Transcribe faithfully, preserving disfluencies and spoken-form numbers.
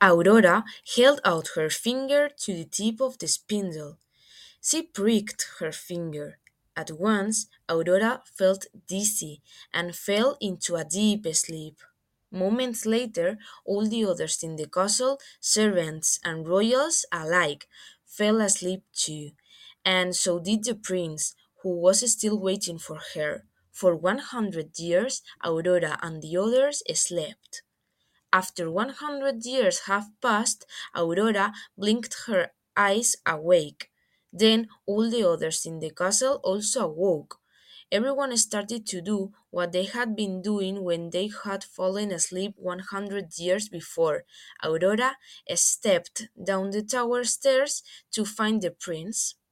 Aurora held out her finger to the tip of the spindle. She pricked her finger. At once, Aurora felt dizzy and fell into a deep sleep. Moments later, all the others in the castle, servants and royals alike, fell asleep too, and so did the prince, who was still waiting for her. For one hundred years, Aurora and the others slept. After one hundred years have passed, Aurora blinked her eyes awake. Then all the others in the castle also awoke. Everyone started to do what they had been doing when they had fallen asleep one hundred years before. Aurora stepped down the tower stairs to find the prince.